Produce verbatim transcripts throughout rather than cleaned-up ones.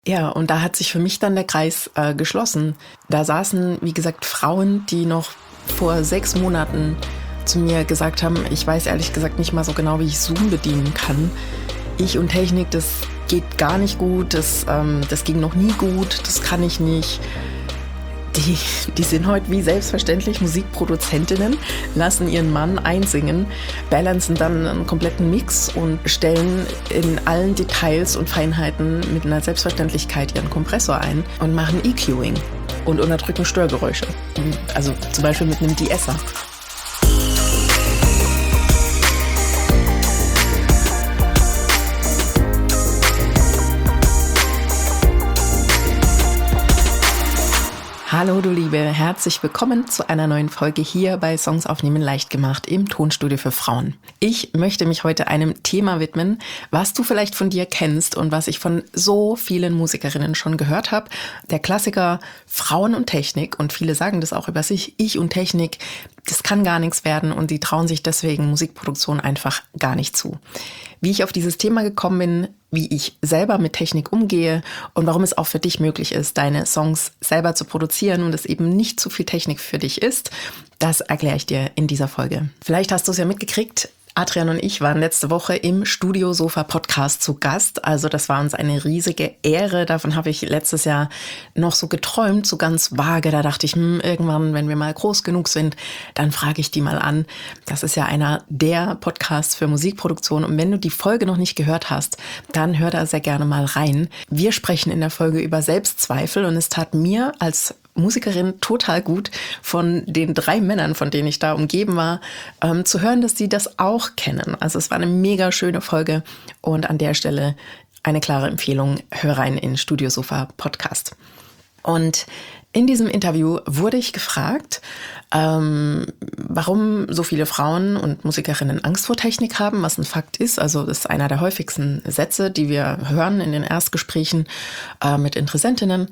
Ja, und da hat sich für mich dann der Kreis äh, geschlossen. Da saßen, wie gesagt, Frauen, die noch vor sechs Monaten zu mir gesagt haben, ich weiß ehrlich gesagt nicht mal so genau, wie ich Zoom bedienen kann. Ich und Technik, das geht gar nicht gut, das, ähm, das ging noch nie gut, das kann ich nicht. Die, die sind heute wie selbstverständlich Musikproduzentinnen, lassen ihren Mann einsingen, balancen dann einen kompletten Mix und stellen in allen Details und Feinheiten mit einer Selbstverständlichkeit ihren Kompressor ein und machen EQing und unterdrücken Störgeräusche. Also zum Beispiel mit einem De-Esser. Hallo du Liebe, herzlich willkommen zu einer neuen Folge hier bei Songs aufnehmen leicht gemacht im Tonstudio für Frauen. Ich möchte mich heute einem Thema widmen, was du vielleicht von dir kennst und was ich von so vielen Musikerinnen schon gehört habe. Der Klassiker Frauen und Technik, und viele sagen das auch über sich, ich und Technik, das kann gar nichts werden, und die trauen sich deswegen Musikproduktion einfach gar nicht zu. Wie ich auf dieses Thema gekommen bin, wie ich selber mit Technik umgehe und warum es auch für dich möglich ist, deine Songs selber zu produzieren und es eben nicht zu viel Technik für dich ist, das erkläre ich dir in dieser Folge. Vielleicht hast du es ja mitgekriegt, Adrian und ich waren letzte Woche im Studio Sofa Podcast zu Gast. Also das war uns eine riesige Ehre. Davon habe ich letztes Jahr noch so geträumt, so ganz vage. Da dachte ich, hm, irgendwann, wenn wir mal groß genug sind, dann frage ich die mal an. Das ist ja einer der Podcasts für Musikproduktion. Und wenn du die Folge noch nicht gehört hast, dann hör da sehr gerne mal rein. Wir sprechen in der Folge über Selbstzweifel, und es tat mir als Musikerin total gut, von den drei Männern, von denen ich da umgeben war, ähm, zu hören, dass sie das auch kennen. Also es war eine mega schöne Folge, und an der Stelle eine klare Empfehlung, hör rein in Studio Sofa Podcast. Und in diesem Interview wurde ich gefragt, ähm, warum so viele Frauen und Musikerinnen Angst vor Technik haben, was ein Fakt ist. Also das ist einer der häufigsten Sätze, die wir hören in den Erstgesprächen äh, mit Interessentinnen.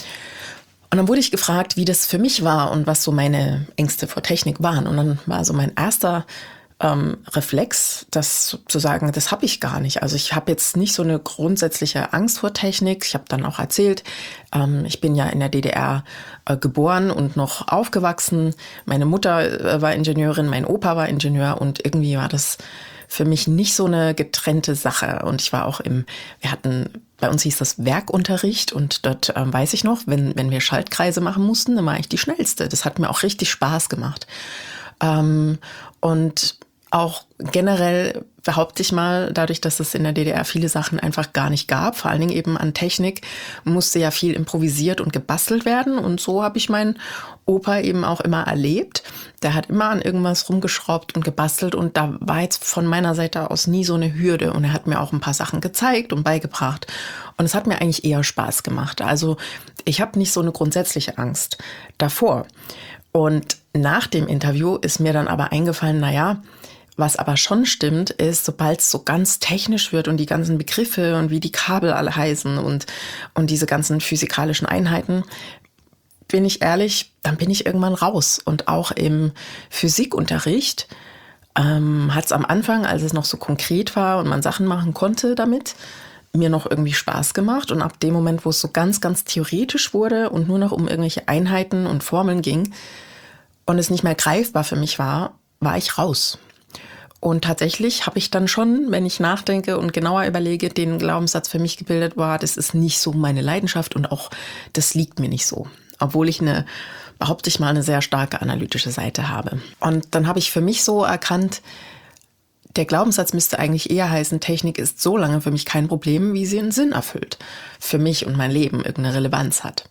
Und dann wurde ich gefragt, wie das für mich war und was so meine Ängste vor Technik waren. Und dann war so mein erster ähm, Reflex, das zu sagen, das habe ich gar nicht. Also ich habe jetzt nicht so eine grundsätzliche Angst vor Technik. Ich habe dann auch erzählt, ähm, ich bin ja in der D D R äh, geboren und noch aufgewachsen. Meine Mutter äh, war Ingenieurin, mein Opa war Ingenieur, und irgendwie war das für mich nicht so eine getrennte Sache. Und ich war auch im, wir hatten, bei uns hieß das Werkunterricht, und dort ähm, weiß ich noch, wenn, wenn wir Schaltkreise machen mussten, dann war ich die Schnellste. Das hat mir auch richtig Spaß gemacht. Ähm, und auch generell behaupte ich mal, dadurch, dass es in der D D R viele Sachen einfach gar nicht gab, vor allen Dingen eben an Technik, musste ja viel improvisiert und gebastelt werden. Und so habe ich meinen Opa eben auch immer erlebt. Der hat immer an irgendwas rumgeschraubt und gebastelt, und da war jetzt von meiner Seite aus nie so eine Hürde. Und er hat mir auch ein paar Sachen gezeigt und beigebracht. Und es hat mir eigentlich eher Spaß gemacht. Also ich habe nicht so eine grundsätzliche Angst davor. Und nach dem Interview ist mir dann aber eingefallen, naja, was aber schon stimmt, ist, sobald es so ganz technisch wird und die ganzen Begriffe und wie die Kabel alle heißen und, und diese ganzen physikalischen Einheiten, bin ich ehrlich, dann bin ich irgendwann raus. Und auch im Physikunterricht ähm, hat es am Anfang, als es noch so konkret war und man Sachen machen konnte damit, mir noch irgendwie Spaß gemacht. Und ab dem Moment, wo es so ganz, ganz theoretisch wurde und nur noch um irgendwelche Einheiten und Formeln ging und es nicht mehr greifbar für mich war, war ich raus. Und tatsächlich habe ich dann schon, wenn ich nachdenke und genauer überlege, den Glaubenssatz für mich gebildet, war, das ist nicht so meine Leidenschaft und auch das liegt mir nicht so. Obwohl ich eine, behaupte ich mal, eine sehr starke analytische Seite habe. Und dann habe ich für mich so erkannt, der Glaubenssatz müsste eigentlich eher heißen, Technik ist so lange für mich kein Problem, wie sie einen Sinn erfüllt. Für mich und mein Leben irgendeine Relevanz hat.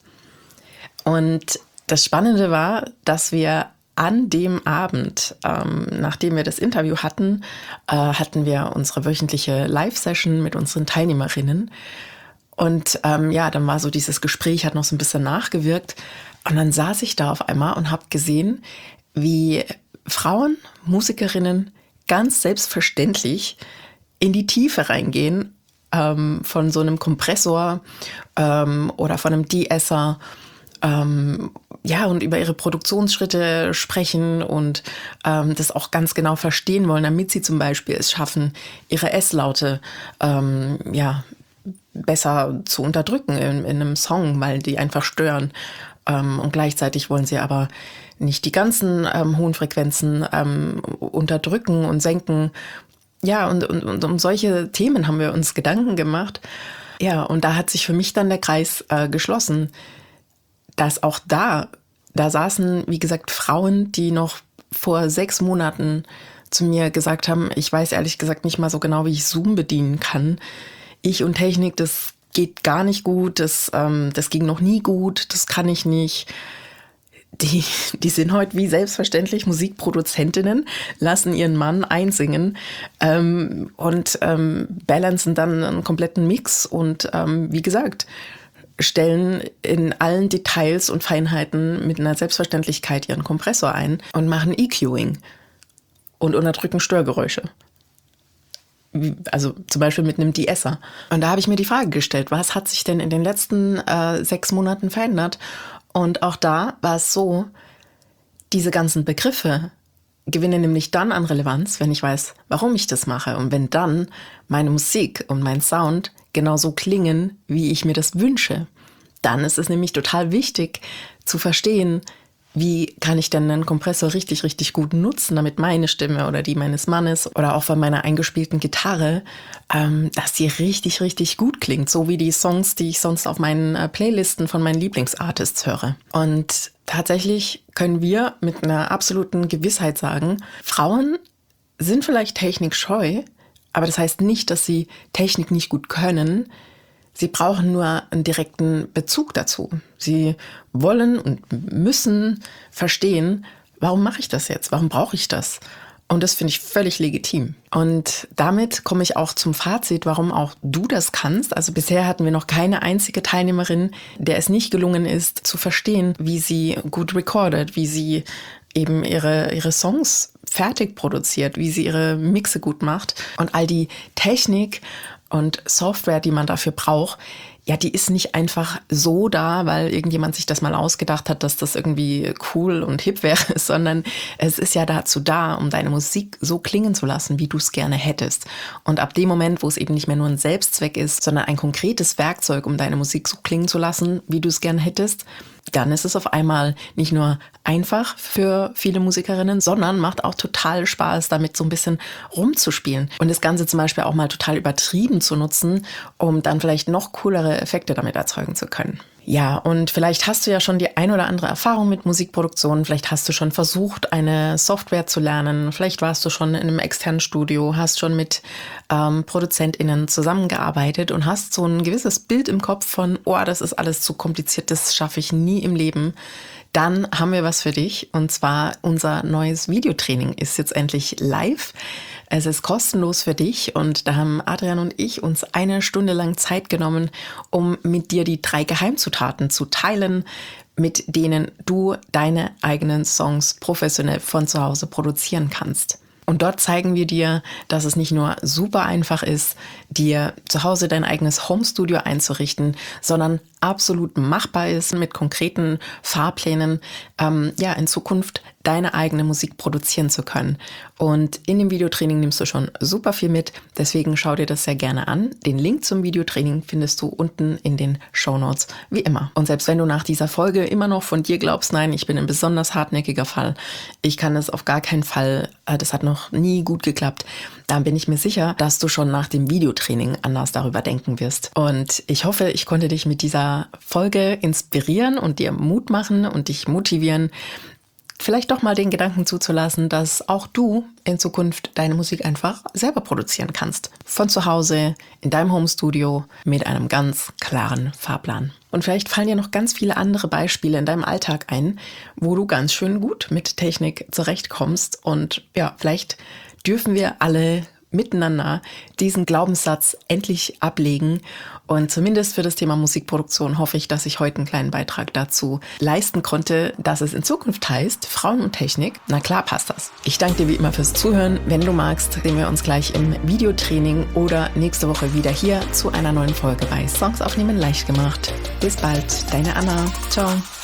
Und das Spannende war, dass wir an dem Abend, ähm, nachdem wir das Interview hatten, äh, hatten wir unsere wöchentliche Live-Session mit unseren Teilnehmerinnen. Und ähm, ja, dann war so dieses Gespräch, hat noch so ein bisschen nachgewirkt. Und dann saß ich da auf einmal und habe gesehen, wie Frauen, Musikerinnen ganz selbstverständlich in die Tiefe reingehen, ähm, von so einem Kompressor ähm, oder von einem De-Esser, ähm, ja, und über ihre Produktionsschritte sprechen und ähm, das auch ganz genau verstehen wollen, damit sie zum Beispiel es schaffen, ihre S-Laute ähm, ja, besser zu unterdrücken in, in einem Song, weil die einfach stören. Ähm, und gleichzeitig wollen sie aber nicht die ganzen ähm, hohen Frequenzen ähm, unterdrücken und senken. Ja, und, und, und um solche Themen haben wir uns Gedanken gemacht. Ja, und da hat sich für mich dann der Kreis äh, geschlossen, dass auch da, da saßen, wie gesagt, Frauen, die noch vor sechs Monaten zu mir gesagt haben, ich weiß ehrlich gesagt nicht mal so genau, wie ich Zoom bedienen kann. Ich und Technik, das geht gar nicht gut, das, ähm, das ging noch nie gut, das kann ich nicht. Die, die sind heute wie selbstverständlich Musikproduzentinnen, lassen ihren Mann einsingen ähm, und ähm, balancen dann einen kompletten Mix und ähm, wie gesagt, stellen in allen Details und Feinheiten mit einer Selbstverständlichkeit ihren Kompressor ein und machen EQing und unterdrücken Störgeräusche. Also zum Beispiel mit einem De-Esser. Und da habe ich mir die Frage gestellt, was hat sich denn in den letzten äh, sechs Monaten verändert? Und auch da war es so, diese ganzen Begriffe gewinnen nämlich dann an Relevanz, wenn ich weiß, warum ich das mache. Und wenn dann meine Musik und mein Sound genauso klingen, wie ich mir das wünsche. Dann ist es nämlich total wichtig zu verstehen, wie kann ich denn einen Kompressor richtig, richtig gut nutzen, damit meine Stimme oder die meines Mannes oder auch von meiner eingespielten Gitarre, ähm, dass die richtig, richtig gut klingt. So wie die Songs, die ich sonst auf meinen äh, Playlisten von meinen Lieblingsartists höre. Und tatsächlich können wir mit einer absoluten Gewissheit sagen, Frauen sind vielleicht technikscheu, aber das heißt nicht, dass sie Technik nicht gut können. Sie brauchen nur einen direkten Bezug dazu. Sie wollen und müssen verstehen, warum mache ich das jetzt? Warum brauche ich das? Und das finde ich völlig legitim. Und damit komme ich auch zum Fazit, warum auch du das kannst. Also bisher hatten wir noch keine einzige Teilnehmerin, der es nicht gelungen ist, zu verstehen, wie sie gut recordet, wie sie eben ihre, ihre Songs fertig produziert, wie sie ihre Mixe gut macht. Und all die Technik und Software, die man dafür braucht, ja, die ist nicht einfach so da, weil irgendjemand sich das mal ausgedacht hat, dass das irgendwie cool und hip wäre, sondern es ist ja dazu da, um deine Musik so klingen zu lassen, wie du es gerne hättest. Und ab dem Moment, wo es eben nicht mehr nur ein Selbstzweck ist, sondern ein konkretes Werkzeug, um deine Musik so klingen zu lassen, wie du es gerne hättest, dann ist es auf einmal nicht nur einfach für viele Musikerinnen, sondern macht auch total Spaß, damit so ein bisschen rumzuspielen. Und das Ganze zum Beispiel auch mal total übertrieben zu nutzen, um dann vielleicht noch coolere Effekte damit erzeugen zu können. Ja, und vielleicht hast du ja schon die ein oder andere Erfahrung mit Musikproduktion. Vielleicht hast du schon versucht, eine Software zu lernen. Vielleicht warst du schon in einem externen Studio, hast schon mit ähm, ProduzentInnen zusammengearbeitet und hast so ein gewisses Bild im Kopf von, oh, das ist alles zu kompliziert, das schaffe ich nie im Leben. Dann haben wir was für dich. Und zwar unser neues Videotraining ist jetzt endlich live. Es ist kostenlos für dich und da haben Adrian und ich uns eine Stunde lang Zeit genommen, um mit dir die drei Geheimzutaten zu teilen, mit denen du deine eigenen Songs professionell von zu Hause produzieren kannst. Und dort zeigen wir dir, dass es nicht nur super einfach ist, dir zu Hause dein eigenes Homestudio einzurichten, sondern absolut machbar ist, mit konkreten Fahrplänen, ähm, ja, in Zukunft deine eigene Musik produzieren zu können. Und in dem Videotraining nimmst du schon super viel mit, deswegen schau dir das sehr gerne an. Den Link zum Videotraining findest du unten in den Shownotes, wie immer. Und selbst wenn du nach dieser Folge immer noch von dir glaubst, nein, ich bin ein besonders hartnäckiger Fall, ich kann das auf gar keinen Fall, das hat noch nie gut geklappt, dann bin ich mir sicher, dass du schon nach dem Videotraining anders darüber denken wirst. Und ich hoffe, ich konnte dich mit dieser Folge inspirieren und dir Mut machen und dich motivieren, vielleicht doch mal den Gedanken zuzulassen, dass auch du in Zukunft deine Musik einfach selber produzieren kannst. Von zu Hause, in deinem Homestudio, mit einem ganz klaren Fahrplan. Und vielleicht fallen dir noch ganz viele andere Beispiele in deinem Alltag ein, wo du ganz schön gut mit Technik zurechtkommst. Und ja, vielleicht dürfen wir alle miteinander diesen Glaubenssatz endlich ablegen. Und zumindest für das Thema Musikproduktion hoffe ich, dass ich heute einen kleinen Beitrag dazu leisten konnte, dass es in Zukunft heißt, Frauen und Technik, na klar passt das. Ich danke dir wie immer fürs Zuhören. Wenn du magst, sehen wir uns gleich im Videotraining oder nächste Woche wieder hier zu einer neuen Folge bei Songs aufnehmen leicht gemacht. Bis bald, deine Anna. Ciao.